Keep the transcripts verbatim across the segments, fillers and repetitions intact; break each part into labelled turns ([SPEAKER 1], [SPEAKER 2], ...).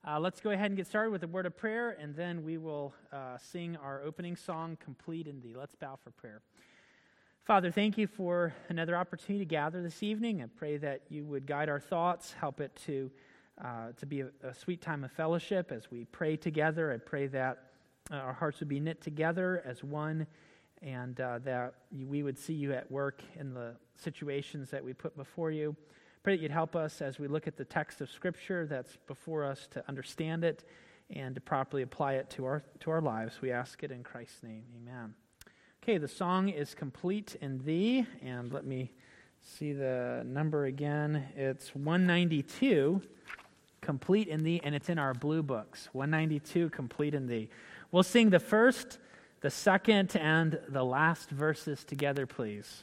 [SPEAKER 1] Uh, let's go ahead and get started with a word of prayer, and then we will uh, sing our opening song, Complete in Thee. Let's bow for prayer. Father, thank you for another opportunity to gather this evening. I pray that you would guide our thoughts, help it to uh, to be a, a sweet time of fellowship as we pray together. I pray that uh, our hearts would be knit together as one, and uh, that you, we would see you at work in the situations that we put before you. Pray that you'd help us as we look at the text of Scripture that's before us to understand it and to properly apply it to our to our lives. We ask it in Christ's name. Amen. Okay, the song is Complete in Thee, and let me see the number again. It's one ninety-two, Complete in Thee, and it's in our blue books. one ninety-two, Complete in Thee. We'll sing the first, the second, and the last verses together, please.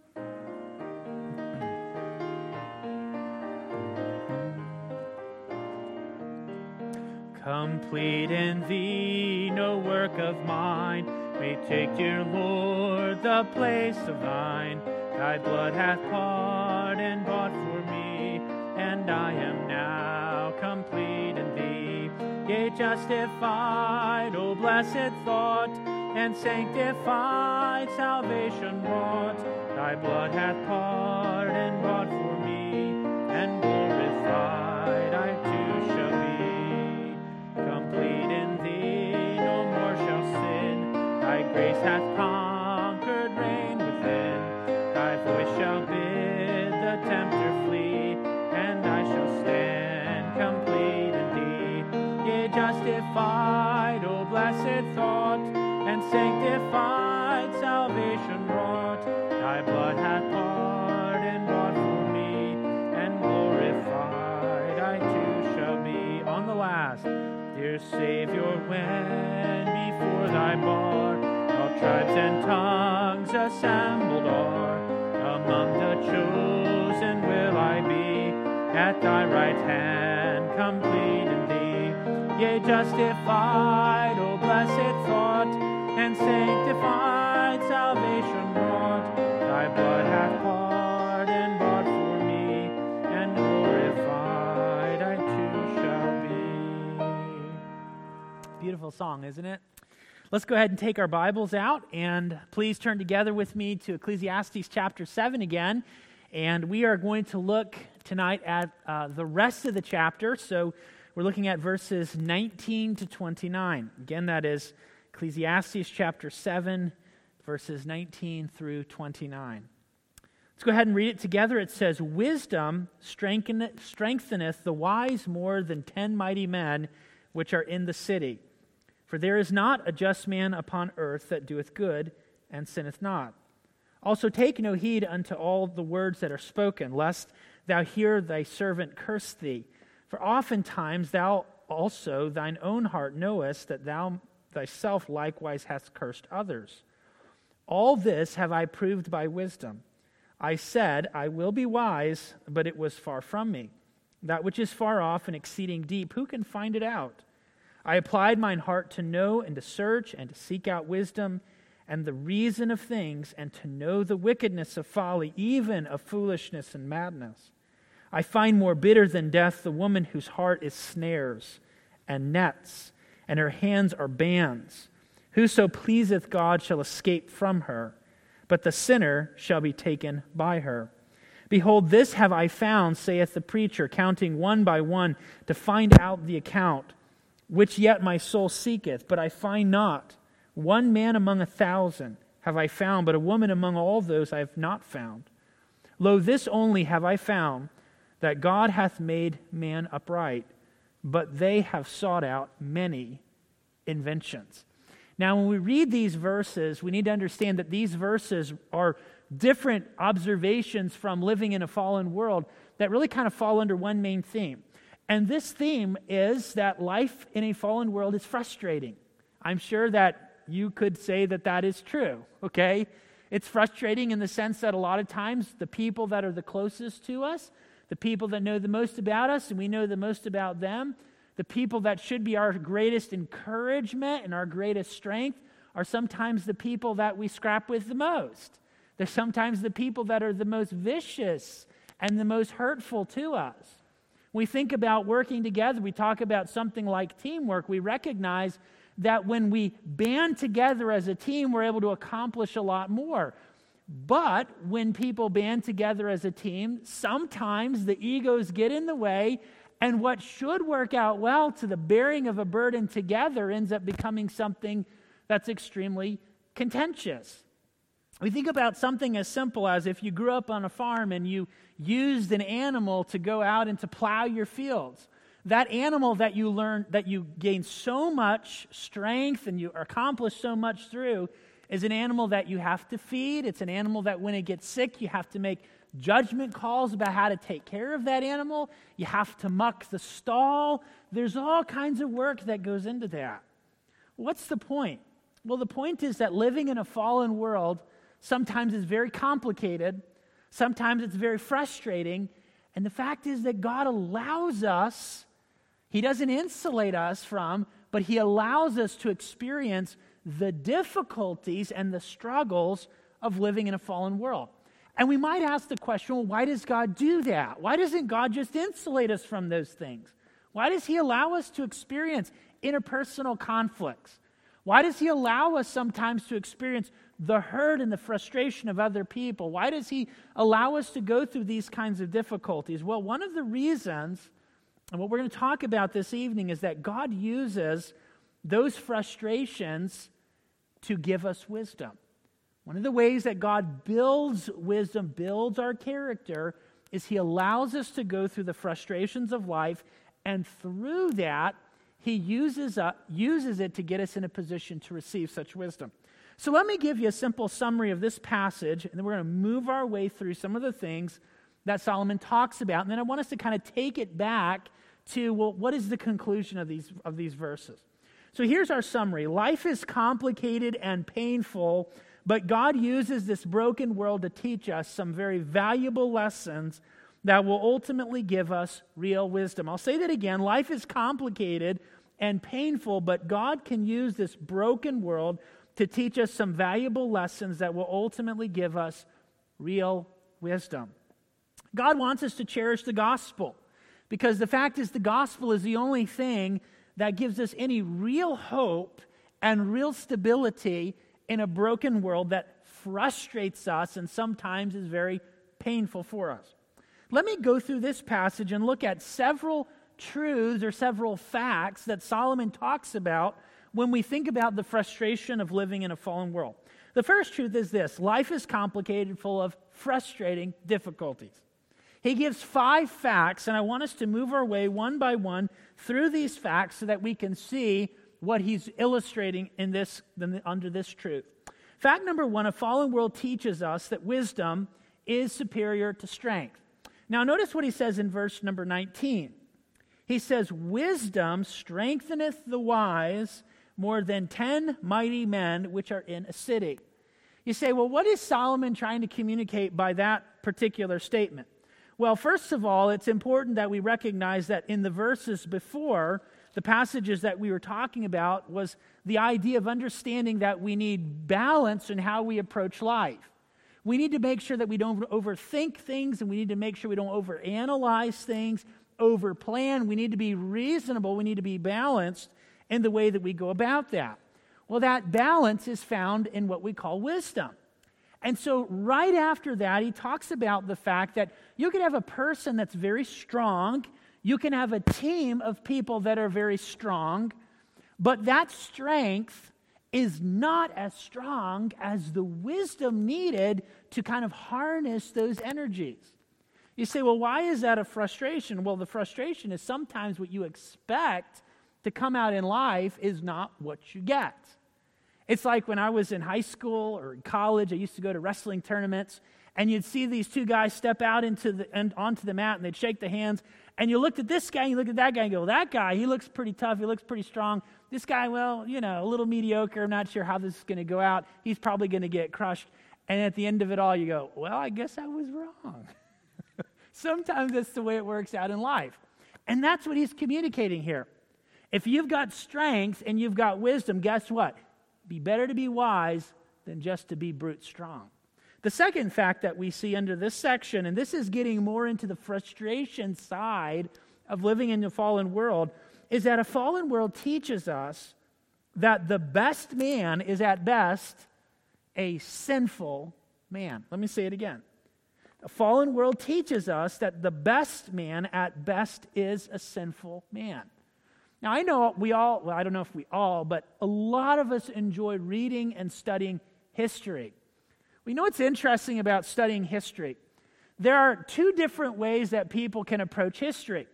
[SPEAKER 1] Complete in Thee, no work of mine may take, dear Lord, the place of Thine. Thy blood hath pardoned, bought for me, and I am now complete in Thee. Yea, justified, O blessed thought, and sanctified, salvation wrought. Thy blood hath pardoned, bought for me, and glorified I too shall be. Complete in Thee, no more shall sin. Thy grace hath conquered, reign within. Thy voice shall bid the tempter flee, and I shall stand complete in Thee. Yea, justified, O blessed thought, and sanctified, salvation wrought. Thy blood hath pardoned, bought for me, and glorified I too shall be. On the last, dear Savior, when before Thy bar all tribes and tongues assembled are, among the chosen will I be, at Thy right hand complete in Thee. Yea, justified, O blessed thought, and sanctified, salvation wrought. Thy blood hath pardoned, bought for me, and glorified I too shall be. Beautiful song, isn't it? Let's go ahead and take our Bibles out, and please turn together with me to Ecclesiastes chapter seven again, and we are going to look tonight at uh, the rest of the chapter. So we're looking at verses nineteen to twenty-nine. Again, that is Ecclesiastes chapter seven, verses nineteen through twenty-nine. Let's go ahead and read it together. It says, "Wisdom strengtheneth the wise more than ten mighty men which are in the city. For there is not a just man upon earth that doeth good and sinneth not. Also take no heed unto all the words that are spoken, lest thou hear thy servant curse thee. For oftentimes thou also thine own heart knowest that thou thyself likewise hast cursed others. All this have I proved by wisdom. I said, I will be wise, but it was far from me. That which is far off and exceeding deep, who can find it out? I applied mine heart to know and to search and to seek out wisdom and the reason of things, and to know the wickedness of folly, even of foolishness and madness. I find more bitter than death the woman whose heart is snares and nets, and her hands are bands. Whoso pleaseth God shall escape from her, but the sinner shall be taken by her. Behold, this have I found, saith the preacher, counting one by one, to find out the account, which yet my soul seeketh, but I find not. One man among a thousand have I found, but a woman among all those I have not found. Lo, this only have I found, that God hath made man upright, but they have sought out many inventions." Now, when we read these verses, we need to understand that these verses are different observations from living in a fallen world that really kind of fall under one main theme. And this theme is that life in a fallen world is frustrating. I'm sure that you could say that that is true, okay? It's frustrating in the sense that a lot of times the people that are the closest to us, the people that know the most about us and we know the most about them, the people that should be our greatest encouragement and our greatest strength are sometimes the people that we scrap with the most. They're sometimes the people that are the most vicious and the most hurtful to us.
[SPEAKER 2] We think about working together. We talk about something like teamwork. We recognize that when we band together as a team, we're able to accomplish a lot more. But when people band together as a team, sometimes the egos get in the way, and what should work out well to the bearing of a burden together ends up becoming something that's extremely contentious. We think about something as simple as if you grew up on a farm and you used an animal to go out and to plow your fields. That animal that you learn, that you gain so much strength and you accomplish so much through, is an animal that you have to feed. It's an animal that when it gets sick, you have to make judgment calls about how to take care of that animal. You have to muck the stall. There's all kinds of work that goes into that. What's the point? Well, the point is that living in a fallen world sometimes is very complicated. Sometimes it's very frustrating. And the fact is that God allows us, He doesn't insulate us from, but He allows us to experience the difficulties and the struggles of living in a fallen world. And we might ask the question, well, why does God do that? Why doesn't God just insulate us from those things? Why does He allow us to experience interpersonal conflicts? Why does He allow us sometimes to experience the hurt and the frustration of other people? Why does He allow us to go through these kinds of difficulties? Well, one of the reasons, and what we're going to talk about this evening, is that God uses those frustrations to give us wisdom. One of the ways that God builds wisdom, builds our character, is He allows us to go through the frustrations of life, and through that, He uses, uh, uses it to get us in a position to receive such wisdom. So let me give you a simple summary of this passage, and then we're going to move our way through some of the things that Solomon talks about, and then I want us to kind of take it back to, well, what is the conclusion of these, of these verses? So here's our summary. Life is complicated and painful, but God uses this broken world to teach us some very valuable lessons that will ultimately give us real wisdom. I'll say that again. Life is complicated and painful, but God can use this broken world to teach us some valuable lessons that will ultimately give us real wisdom. God wants us to cherish the gospel, because the fact is the gospel is the only thing that gives us any real hope and real stability in a broken world that frustrates us and sometimes is very painful for us. Let me go through this passage and look at several truths or several facts that Solomon talks about when we think about the frustration of living in a fallen world. The first truth is this: life is complicated, full of frustrating difficulties. He gives five facts, and I want us to move our way one by one through these facts so that we can see what he's illustrating in this under this truth. Fact number one: a fallen world teaches us that wisdom is superior to strength. Now notice what he says in verse number nineteen. He says, "Wisdom strengtheneth the wise more than ten mighty men which are in a city." You say, well, what is Solomon trying to communicate by that particular statement? Well, first of all, it's important that we recognize that in the verses before, the passages that we were talking about was the idea of understanding that we need balance in how we approach life. We need to make sure that we don't overthink things, and we need to make sure we don't overanalyze things, overplan. We need to be reasonable. We need to be balanced in the way that we go about that. Well, that balance is found in what we call wisdom. And so right after that, he talks about the fact that you can have a person that's very strong, you can have a team of people that are very strong, but that strength is not as strong as the wisdom needed to kind of harness those energies. You say, well, why is that a frustration? Well, the frustration is sometimes what you expect to come out in life is not what you get. It's like when I was in high school or in college, I used to go to wrestling tournaments, and you'd see these two guys step out into the and onto the mat, and they'd shake the hands, and you looked at this guy, and you look at that guy, and go, that guy, he looks pretty tough, he looks pretty strong. This guy, well, you know, a little mediocre, I'm not sure how this is going to go out. He's probably going to get crushed. And at the end of it all, you go, well, I guess I was wrong. Sometimes that's the way it works out in life. And that's what he's communicating here. If you've got strength and you've got wisdom, guess what? Be better to be wise than just to be brute strong. The second fact that we see under this section, and this is getting more into the frustration side of living in a fallen world is that a fallen world teaches us that the best man is at best a sinful man. Let me say it again. A fallen world teaches us that the best man at best is a sinful man. Now, I know we all, well, I don't know if we all, but a lot of us enjoy reading and studying history. We know what's interesting about studying history. There are two different ways that people can approach history.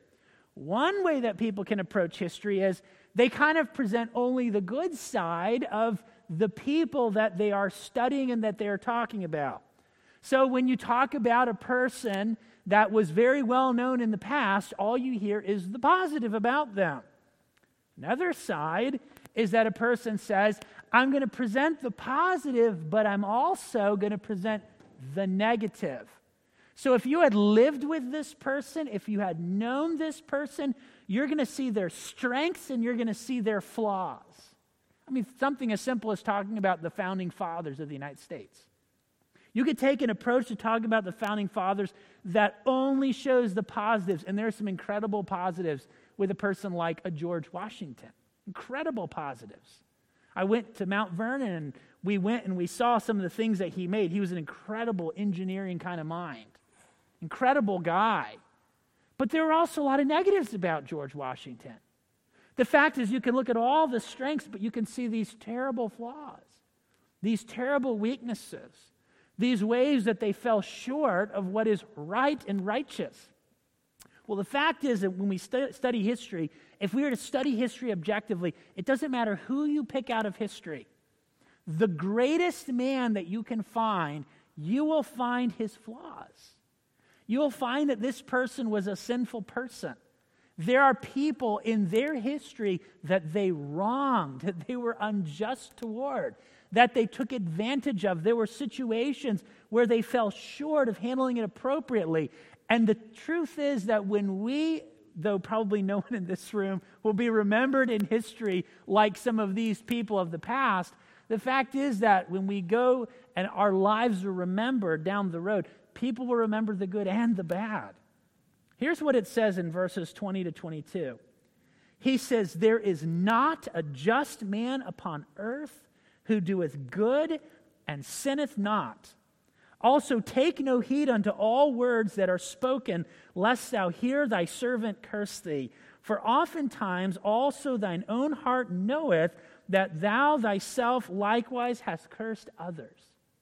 [SPEAKER 2] One way that people can approach history is they kind of present only the good side of the people that they are studying and that they are talking about. So when you talk about a person that was very well known in the past, all you hear is the positive about them. Another side is that a person says, I'm going to present the positive, but I'm also going to present the negative. So if you had lived with this person, if you had known this person, you're going to see their strengths and you're going to see their flaws. I mean, something as simple as talking about the founding fathers of the United States. You could take an approach to talking about the founding fathers that only shows the positives, and there are some incredible positives with a person like a George Washington. Incredible positives. I went to Mount Vernon, and we went and we saw some of the things that he made. He was an incredible engineering kind of mind. Incredible guy. But there were also a lot of negatives about George Washington. The fact is, you can look at all the strengths, but you can see these terrible flaws, these terrible weaknesses, these ways that they fell short of what is right and righteous. Well, the fact is that when we stu- study history, if we were to study history objectively, it doesn't matter who you pick out of history. The greatest man that you can find, you will find his flaws. You will find that this person was a sinful person. There are people in their history that they wronged, that they were unjust toward, that they took advantage of. There were situations where they fell short of handling it appropriately. And the truth is that when we, though probably no one in this room will be remembered in history like some of these people of the past, the fact is that when we go and our lives are remembered down the road, people will remember the good and the bad. Here's what it says in verses twenty to twenty-two. He says, there is not a just man upon earth who doeth good and sinneth not. Also take no heed unto all words that are spoken, lest thou hear thy servant curse thee. For oftentimes also thine own heart knoweth that thou thyself likewise hast cursed others.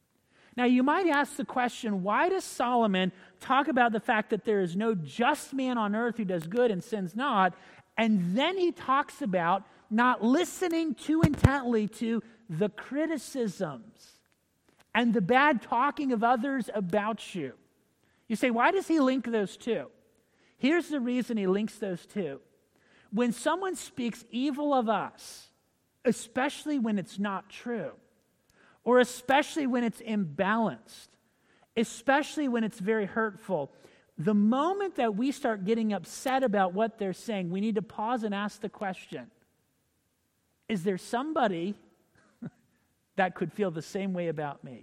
[SPEAKER 2] Now you might ask the question, why does Solomon talk about the fact that there is no just man on earth who does good and sins not, and then he talks about not listening too intently to the criticisms and the bad talking of others about you? You say, why does he link those two? Here's the reason he links those two. When someone speaks evil of us, especially when it's not true, or especially when it's imbalanced, especially when it's very hurtful, the moment that we start getting upset about what they're saying, we need to pause and ask the question, is there somebody that could feel the same way about me?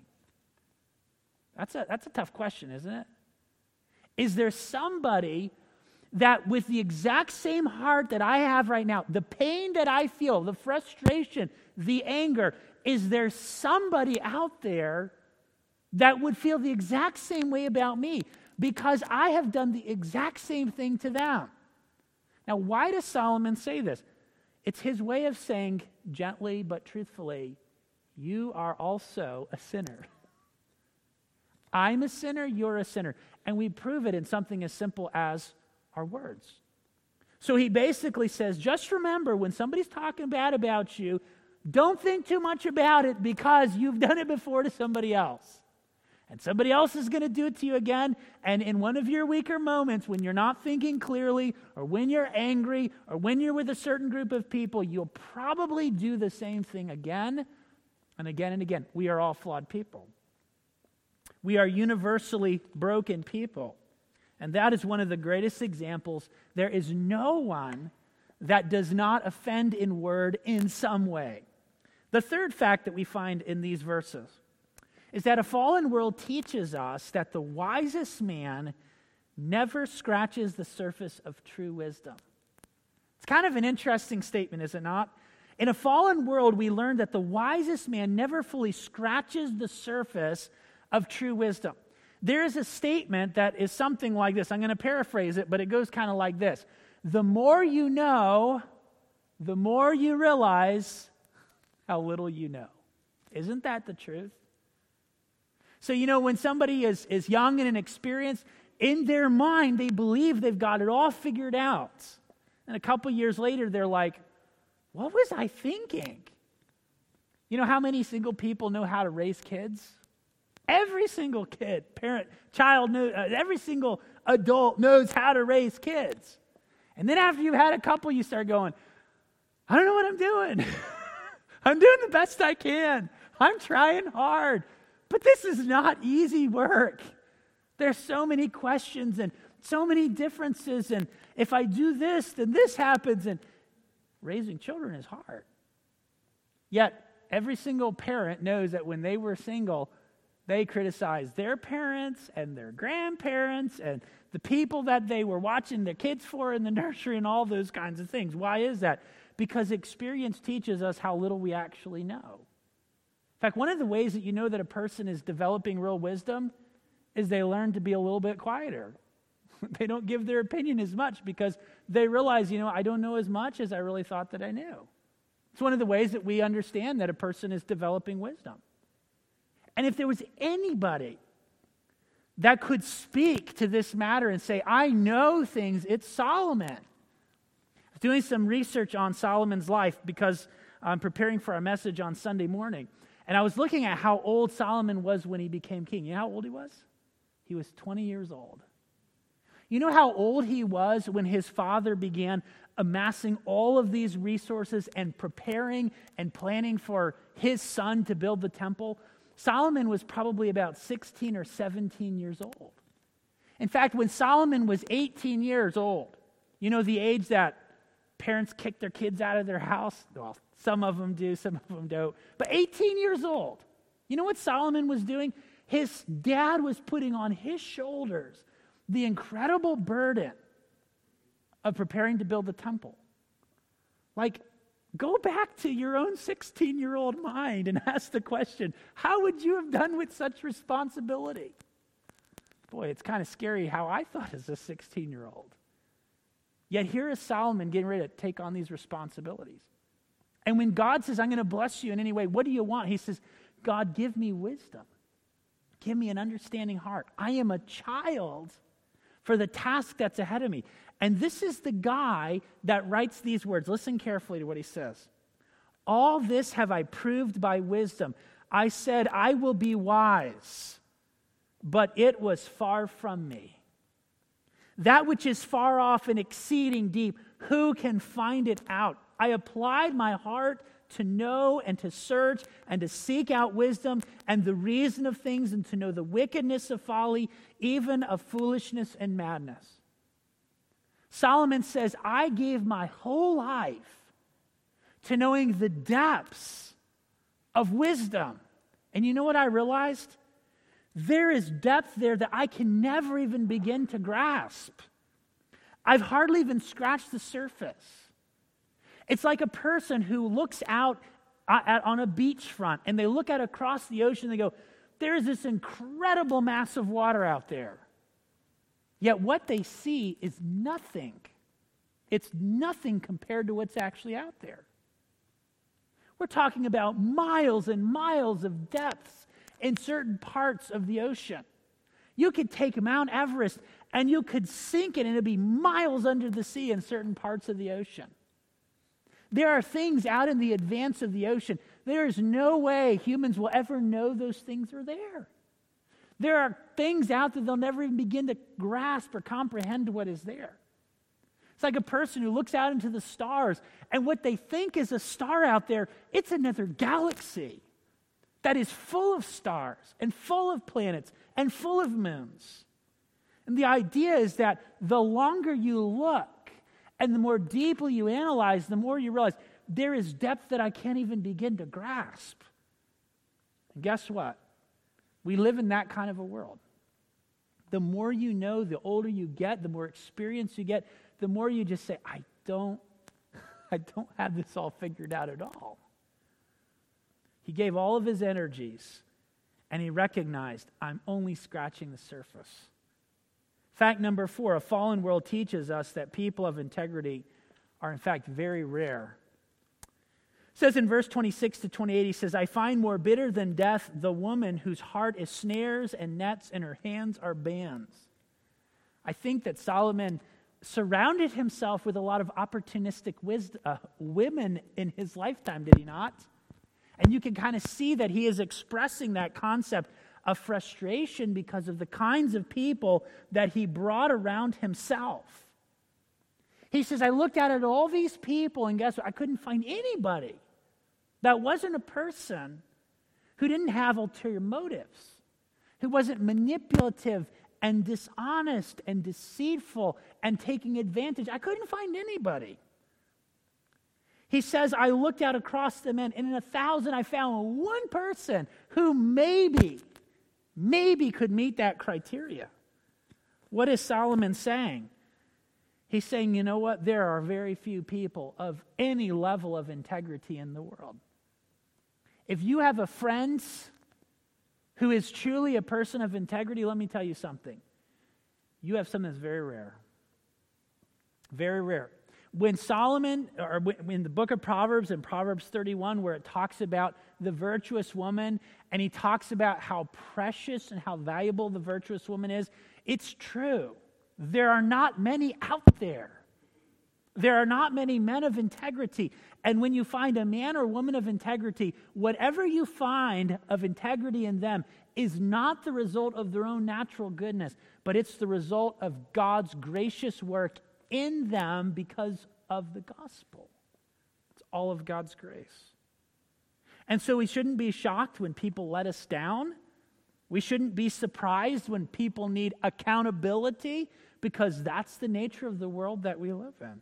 [SPEAKER 2] That's a, that's a tough question, isn't it? Is there somebody that with the exact same heart that I have right now, the pain that I feel, the frustration, the anger, is there somebody out there that would feel the exact same way about me because I have done the exact same thing to them? Now, why does Solomon say this? It's his way of saying gently but truthfully, you are also a sinner. I'm a sinner, you're a sinner. And we prove it in something as simple as our words. So he basically says, just remember when somebody's talking bad about you, don't think too much about it because you've done it before to somebody else. And somebody else is going to do it to you again. And in one of your weaker moments, when you're not thinking clearly, or when you're angry, or when you're with a certain group of people, you'll probably do the same thing again and again and again. We are all flawed people. We are universally broken people. And that is one of the greatest examples. There is no one that does not offend in word in some way. The third fact that we find in these verses is that a fallen world teaches us that the wisest man never scratches the surface of true wisdom. It's kind of an interesting statement, is it not? In a fallen world, we learn that the wisest man never fully scratches the surface of true wisdom. There is a statement that is something like this. I'm going to paraphrase it, but it goes kind of like this. The more you know, the more you realize how little you know. Isn't that the truth? So, you know, when somebody is, is young and inexperienced, in their mind, they believe they've got it all figured out. And a couple years later, they're like, what was I thinking? You know how many single people know how to raise kids? Every single kid, parent, child, knows, uh, every single adult knows how to raise kids. And then after you've had a couple, you start going, I don't know what I'm doing. I'm doing the best I can. I'm trying hard. But this is not easy work. There's so many questions and so many differences. And if I do this, then this happens. And raising children is hard. Yet, every single parent knows that when they were single, they criticized their parents and their grandparents and the people that they were watching their kids for in the nursery and all those kinds of things. Why is that? Because experience teaches us how little we actually know. In fact, one of the ways that you know that a person is developing real wisdom is they learn to be a little bit quieter. They don't give their opinion as much because they realize, you know, I don't know as much as I really thought that I knew. It's one of the ways that we understand that a person is developing wisdom. And if there was anybody that could speak to this matter and say, I know things, it's Solomon. I was doing some research on Solomon's life because I'm preparing for a message on Sunday morning. And I was looking at how old Solomon was when he became king. You know how old he was? He was twenty years old. You know how old he was when his father began amassing all of these resources and preparing and planning for his son to build the temple? Solomon was probably about sixteen or seventeen years old. In fact, when Solomon was eighteen years old, you know the age that parents kick their kids out of their house? Well, some of them do, some of them don't. But eighteen years old, you know what Solomon was doing? His dad was putting on his shoulders the incredible burden of preparing to build the temple. Like, go back to your own sixteen-year-old mind and ask the question, how would you have done with such responsibility? Boy, it's kind of scary how I thought as a sixteen-year-old. Yet here is Solomon getting ready to take on these responsibilities. And when God says, I'm going to bless you in any way, what do you want? He says, God, give me wisdom. Give me an understanding heart. I am a child for the task that's ahead of me. And this is the guy that writes these words. Listen carefully to what he says. All this have I proved by wisdom. I said, I will be wise, but it was far from me. That which is far off and exceeding deep, who can find it out? I applied my heart to know and to search and to seek out wisdom and the reason of things and to know the wickedness of folly, even of foolishness and madness. Solomon says, I gave my whole life to knowing the depths of wisdom. And you know what I realized? There is depth there that I can never even begin to grasp. I've hardly even scratched the surface. It's like a person who looks out at, on a beachfront and they look out across the ocean and they go, there's this incredible mass of water out there. Yet what they see is nothing. It's nothing compared to what's actually out there. We're talking about miles and miles of depths in certain parts of the ocean. You could take Mount Everest and you could sink it and it'd be miles under the sea in certain parts of the ocean. There are things out in the advance of the ocean. There is no way humans will ever know those things are there. There are things out there they'll never even begin to grasp or comprehend what is there. It's like a person who looks out into the stars, and what they think is a star out there, it's another galaxy that is full of stars and full of planets and full of moons. And the idea is that the longer you look and the more deeply you analyze, the more you realize there is depth that I can't even begin to grasp. And guess what? We live in that kind of a world. The more you know, the older you get, the more experience you get, the more you just say, I don't, I don't have this all figured out at all. He gave all of his energies, and he recognized, I'm only scratching the surface. Fact number four, a fallen world teaches us that people of integrity are in fact very rare. It says in verse twenty-six to twenty-eight, he says, I find more bitter than death the woman whose heart is snares and nets and her hands are bands. I think that Solomon surrounded himself with a lot of opportunistic wisdom, uh, women in his lifetime, did he not? And you can kind of see that he is expressing that concept of frustration because of the kinds of people that he brought around himself. He says, I looked out at all these people, and guess what? I couldn't find anybody that wasn't a person who didn't have ulterior motives, who wasn't manipulative and dishonest and deceitful and taking advantage. I couldn't find anybody. He says, I looked out across the men, and in a thousand I found one person who maybe, maybe could meet that criteria. What is Solomon saying? He's saying, you know what? There are very few people of any level of integrity in the world. If you have a friend who is truly a person of integrity, let me tell you something. You have something that's very rare. Very rare. When Solomon, or in the book of Proverbs, in Proverbs thirty-one, where it talks about the virtuous woman, and he talks about how precious and how valuable the virtuous woman is, it's true. There are not many out there. There are not many men of integrity. And when you find a man or woman of integrity, whatever you find of integrity in them is not the result of their own natural goodness, but it's the result of God's gracious work in them because of the gospel. It's all of God's grace. And so we shouldn't be shocked when people let us down. We shouldn't be surprised when people need accountability, because that's the nature of the world that we live in.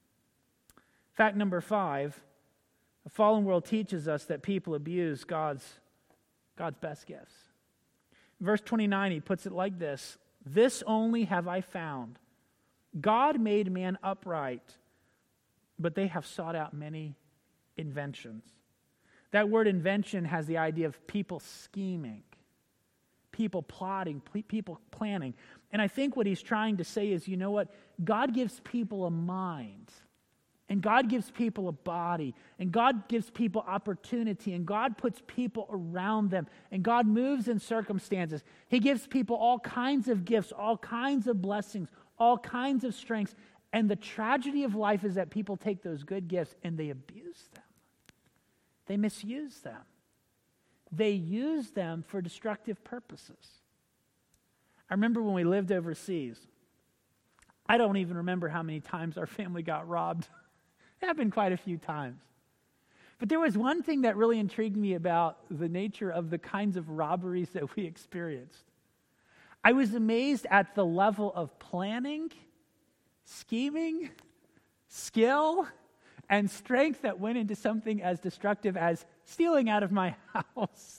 [SPEAKER 2] Fact number five, the fallen world teaches us that people abuse God's, God's best gifts. Verse twenty-nine, he puts it like this: this only have I found. God made man upright, but they have sought out many inventions. That word invention has the idea of people scheming, people plotting, people planning. And I think what he's trying to say is, you know what? God gives people a mind, and God gives people a body, and God gives people opportunity, and God puts people around them, and God moves in circumstances. He gives people all kinds of gifts, all kinds of blessings, all kinds of strengths. And the tragedy of life is that people take those good gifts and they abuse them. They misuse them. They use them for destructive purposes. I remember when we lived overseas, I don't even remember how many times our family got robbed. It happened quite a few times. But there was one thing that really intrigued me about the nature of the kinds of robberies that we experienced. I was amazed at the level of planning, scheming, skill, and strength that went into something as destructive as stealing out of my house.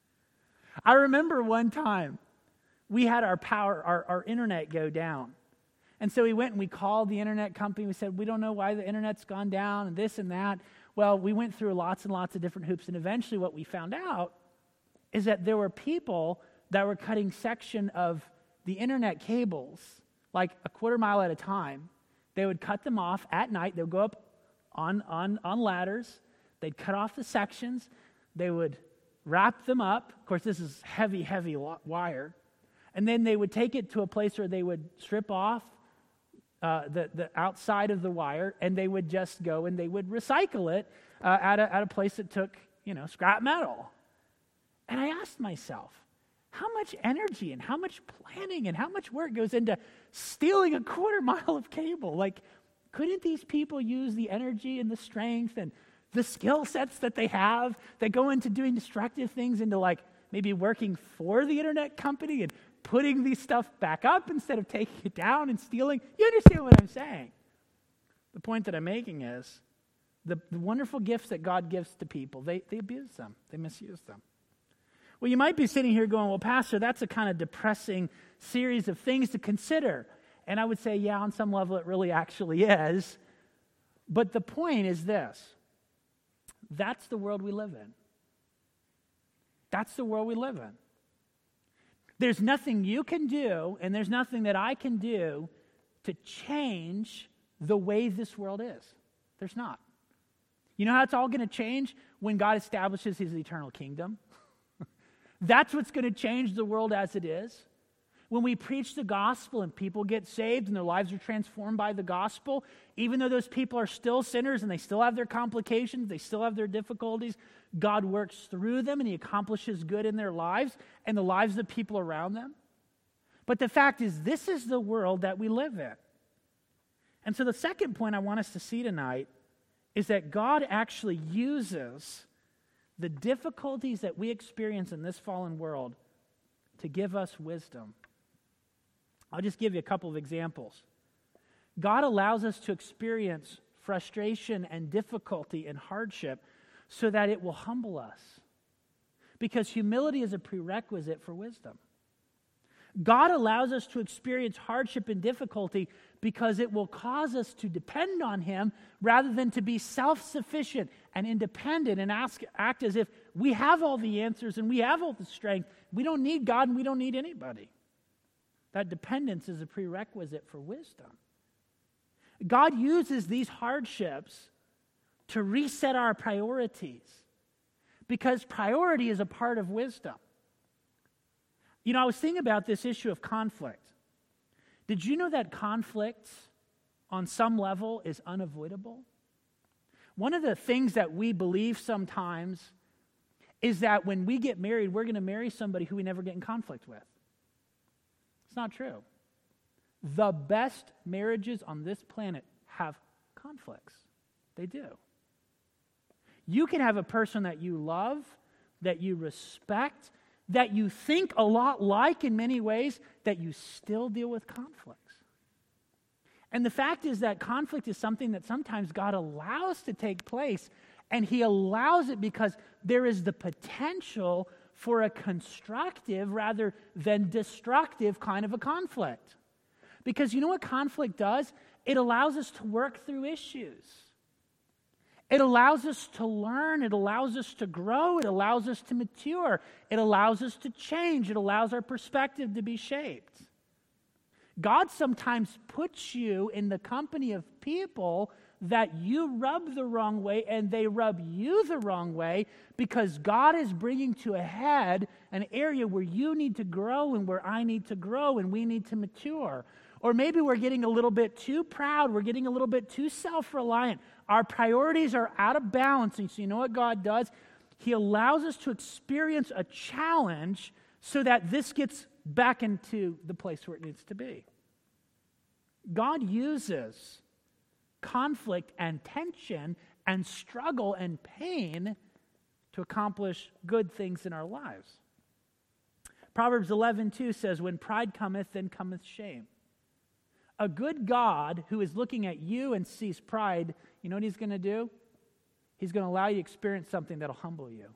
[SPEAKER 2] I remember one time we had our power, our, our internet go down. And so we went and we called the internet company. We said, we don't know why the internet's gone down and this and that. Well, we went through lots and lots of different hoops, and eventually what we found out is that there were people that were cutting section of the internet cables, like a quarter mile at a time. They would cut them off at night. They would go up on, on, on ladders. They'd cut off the sections. They would wrap them up. Of course, this is heavy, heavy wire. And then they would take it to a place where they would strip off uh, the, the outside of the wire, and they would just go and they would recycle it uh, at, a, at a place that took, you know, scrap metal. And I asked myself, how much energy and how much planning and how much work goes into stealing a quarter mile of cable? Like, couldn't these people use the energy and the strength and the skill sets that they have that go into doing destructive things into, like, maybe working for the internet company and putting these stuff back up instead of taking it down and stealing? You understand what I'm saying? The point that I'm making is the, the wonderful gifts that God gives to people, they, they abuse them. They misuse them. Well, you might be sitting here going, well, Pastor, that's a kind of depressing series of things to consider. And I would say, yeah, on some level it really actually is. But the point is this. That's the world we live in. That's the world we live in. There's nothing you can do, and there's nothing that I can do to change the way this world is. There's not. You know how it's all going to change? When God establishes his eternal kingdom. That's what's going to change the world as it is. When we preach the gospel and people get saved and their lives are transformed by the gospel, even though those people are still sinners and they still have their complications, they still have their difficulties, God works through them and he accomplishes good in their lives and the lives of the people around them. But the fact is, this is the world that we live in. And so the second point I want us to see tonight is that God actually uses the difficulties that we experience in this fallen world to give us wisdom. I'll just give you a couple of examples. God allows us to experience frustration and difficulty and hardship so that it will humble us. Because humility is a prerequisite for wisdom. God allows us to experience hardship and difficulty because it will cause us to depend on him rather than to be self-sufficient and independent and ask, act as if we have all the answers and we have all the strength. We don't need God and we don't need anybody. That dependence is a prerequisite for wisdom. God uses these hardships to reset our priorities because priority is a part of wisdom. You know, I was thinking about this issue of conflict. Did you know that conflict on some level is unavoidable? One of the things that we believe sometimes is that when we get married, we're going to marry somebody who we never get in conflict with. It's not true. The best marriages on this planet have conflicts. They do. You can have a person that you love, that you respect, that you think a lot like in many ways, that you still deal with conflicts. And the fact is that conflict is something that sometimes God allows to take place, and he allows it because there is the potential for a constructive rather than destructive kind of a conflict. Because you know what conflict does? It allows us to work through issues. It allows us to learn. It allows us to grow. It allows us to mature. It allows us to change. It allows our perspective to be shaped. God sometimes puts you in the company of people that you rub the wrong way and they rub you the wrong way because God is bringing to a head an area where you need to grow and where I need to grow and we need to mature. Or maybe we're getting a little bit too proud. We're getting a little bit too self-reliant. Our priorities are out of balance. And so you know what God does? He allows us to experience a challenge so that this gets back into the place where it needs to be. God uses conflict and tension and struggle and pain to accomplish good things in our lives. Proverbs eleven two says, when pride cometh, then cometh shame. A good God who is looking at you and sees pride, you know what he's going to do? He's going to allow you to experience something that'll humble you.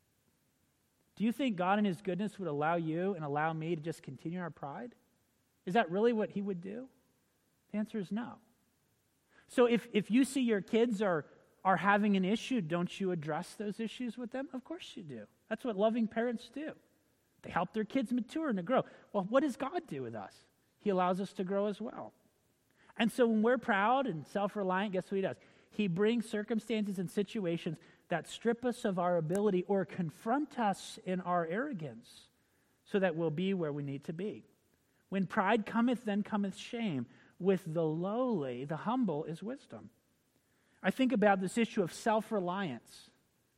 [SPEAKER 2] Do you think God in his goodness would allow you and allow me to just continue our pride? Is that really what he would do? The answer is no. So if, if you see your kids are, are having an issue, don't you address those issues with them? Of course you do. That's what loving parents do. They help their kids mature and to grow. Well, what does God do with us? He allows us to grow as well. And so when we're proud and self-reliant, guess what he does? He brings circumstances and situations that strip us of our ability or confront us in our arrogance so that we'll be where we need to be. When pride cometh, then cometh shame. With the lowly, the humble is wisdom. I think about this issue of self-reliance.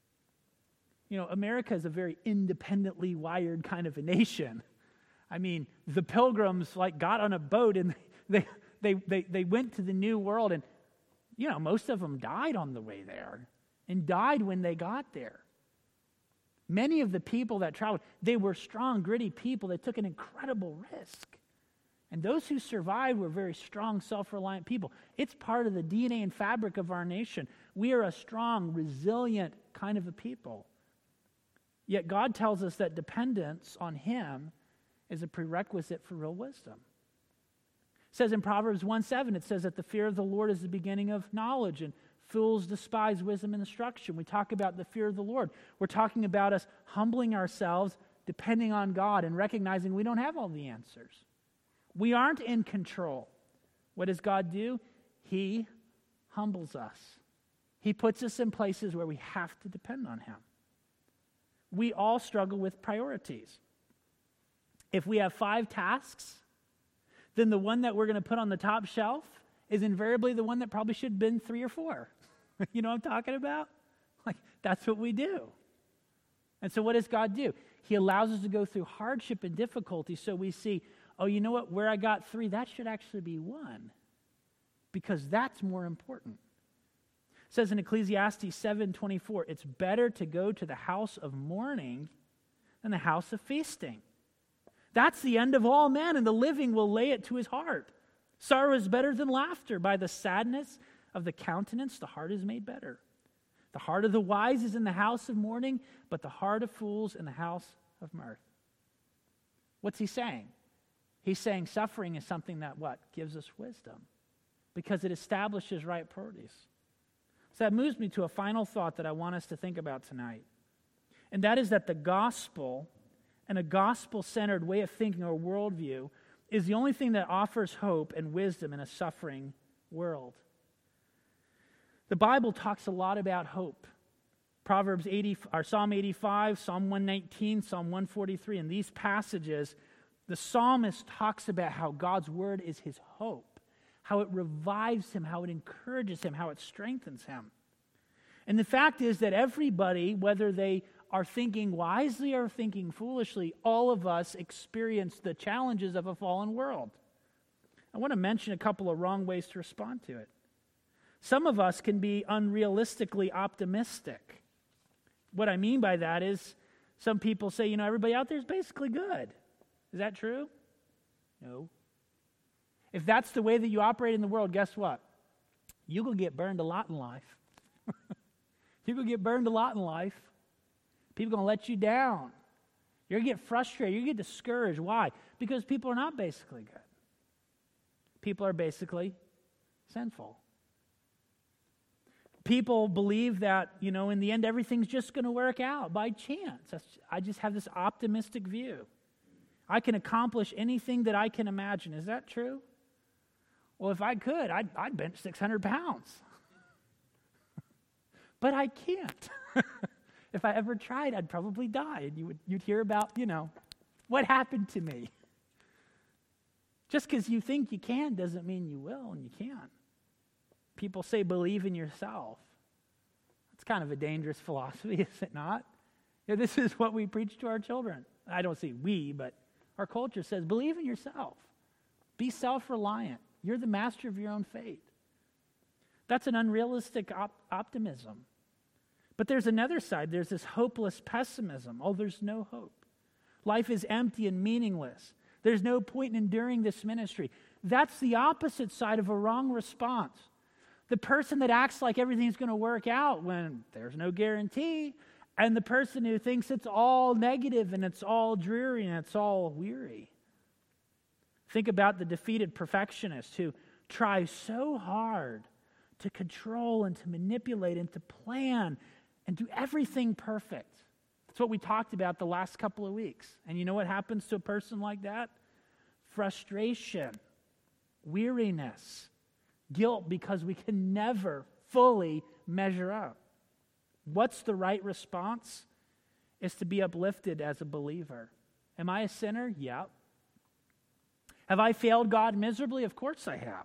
[SPEAKER 2] You know, America is a very independently wired kind of a nation. I mean, the pilgrims like got on a boat and they they they they went to the New World, and you know, most of them died on the way there and died when they got there. Many of the people that traveled, they were strong, gritty people that took an incredible risk. And those who survived were very strong, self-reliant people. It's part of the D N A and fabric of our nation. We are a strong, resilient kind of a people. Yet God tells us that dependence on him is a prerequisite for real wisdom. It says in Proverbs one seven, it says that the fear of the Lord is the beginning of knowledge, and fools despise wisdom and instruction. We talk about the fear of the Lord. We're talking about us humbling ourselves, depending on God, and recognizing we don't have all the answers. We aren't in control. What does God do? He humbles us. He puts us in places where we have to depend on him. We all struggle with priorities. If we have five tasks, then the one that we're going to put on the top shelf is invariably the one that probably should have been three or four. You know what I'm talking about? Like, that's what we do. And so what does God do? He allows us to go through hardship and difficulty so we see, oh, you know what? Where I got three, that should actually be one, because that's more important. It says in Ecclesiastes seven twenty-four, it's better to go to the house of mourning than the house of feasting. That's the end of all men, and the living will lay it to his heart. Sorrow is better than laughter. By the sadness of the countenance, the heart is made better. The heart of the wise is in the house of mourning, but the heart of fools in the house of mirth. What's he saying? He's saying suffering is something that what? Gives us wisdom, because it establishes right priorities. So that moves me to a final thought that I want us to think about tonight. And that is that the gospel and a gospel-centered way of thinking or worldview is the only thing that offers hope and wisdom in a suffering world. The Bible talks a lot about hope. Proverbs eighty, or Psalm eighty-five, Psalm one nineteen, Psalm one forty-three. In these passages, the psalmist talks about how God's word is his hope, how it revives him, how it encourages him, how it strengthens him. And the fact is that everybody, whether they are thinking wisely or thinking foolishly, all of us experience the challenges of a fallen world. I want to mention a couple of wrong ways to respond to it. Some of us can be unrealistically optimistic. What I mean by that is some people say, you know, everybody out there is basically good. Is that true? No. If that's the way that you operate in the world, guess what? You will get burned a lot in life. You will get burned a lot in life. People are going to let you down. You're going to get frustrated. You're going to get discouraged. Why? Because people are not basically good. People are basically sinful. People believe that, you know, in the end, everything's just going to work out by chance. That's, I just have this optimistic view. I can accomplish anything that I can imagine. Is that true? Well, if I could, I'd, I'd bench six hundred pounds. But I can't. If I ever tried, I'd probably die. And you would, you'd hear about, you know, what happened to me. Just because you think you can doesn't mean you will, and you can't. People say believe in yourself. That's kind of a dangerous philosophy, is it not? You know, this is what we preach to our children. I don't say we, but our culture says believe in yourself. Be self-reliant. You're the master of your own fate. That's an unrealistic op- optimism. But there's another side. There's this hopeless pessimism. Oh, there's no hope. Life is empty and meaningless. There's no point in enduring this ministry. That's the opposite side of a wrong response. The person that acts like everything's going to work out when there's no guarantee, and the person who thinks it's all negative and it's all dreary and it's all weary. Think about the defeated perfectionist who tries so hard to control and to manipulate and to plan and do everything perfect. That's what we talked about the last couple of weeks. And you know what happens to a person like that? Frustration, weariness, guilt, because we can never fully measure up. What's the right response? Is to be uplifted as a believer. Am I a sinner? Yep. Have I failed God miserably? Of course I have.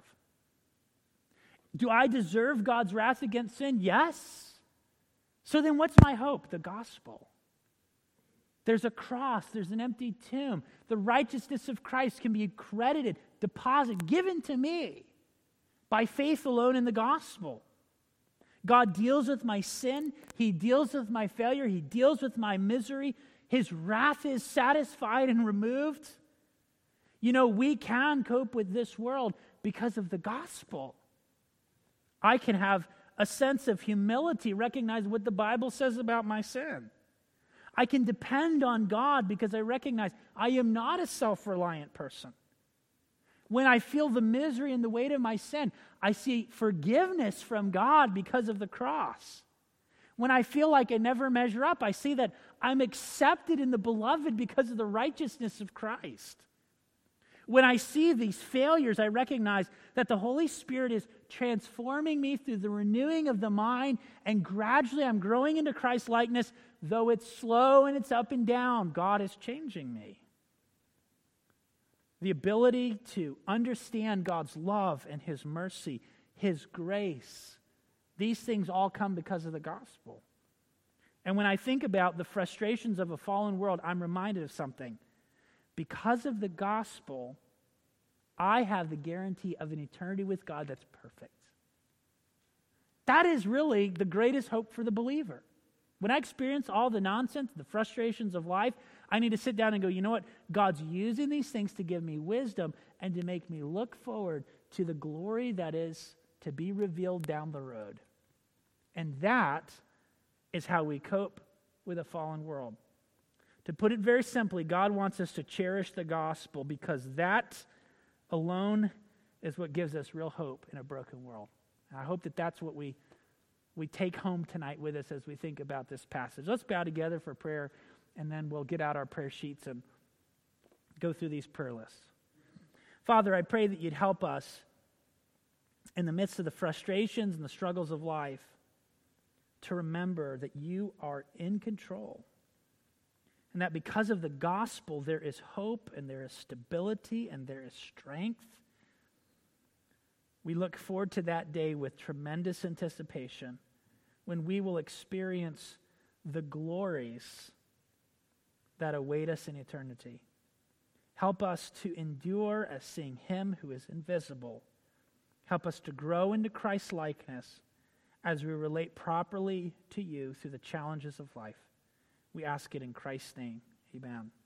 [SPEAKER 2] Do I deserve God's wrath against sin? Yes. So then what's my hope? The gospel. There's a cross. There's an empty tomb. The righteousness of Christ can be credited, deposited, given to me by faith alone in the gospel. God deals with my sin. He deals with my failure. He deals with my misery. His wrath is satisfied and removed. You know, we can cope with this world because of the gospel. I can have a sense of humility, recognize what the Bible says about my sin. I can depend on God because I recognize I am not a self-reliant person. When I feel the misery and the weight of my sin, I see forgiveness from God because of the cross. When I feel like I never measure up, I see that I'm accepted in the beloved because of the righteousness of Christ. When I see these failures, I recognize that the Holy Spirit is transforming me through the renewing of the mind, and gradually I'm growing into Christ's likeness. Though it's slow and it's up and down, God is changing me. The ability to understand God's love and His mercy, His grace, these things all come because of the gospel. And when I think about the frustrations of a fallen world, I'm reminded of something. Because of the gospel, I have the guarantee of an eternity with God that's perfect. That is really the greatest hope for the believer. When I experience all the nonsense, the frustrations of life, I need to sit down and go, you know what? God's using these things to give me wisdom and to make me look forward to the glory that is to be revealed down the road. And that is how we cope with a fallen world. To put it very simply, God wants us to cherish the gospel because that alone is what gives us real hope in a broken world. And I hope that that's what we, we take home tonight with us as we think about this passage. Let's bow together for prayer, and then we'll get out our prayer sheets and go through these prayer lists. Father, I pray that you'd help us in the midst of the frustrations and the struggles of life to remember that you are in control. And that because of the gospel, there is hope and there is stability and there is strength. We look forward to that day with tremendous anticipation when we will experience the glories that await us in eternity. Help us to endure as seeing Him who is invisible. Help us to grow into Christ's likeness as we relate properly to you through the challenges of life. We ask it in Christ's name. Amen.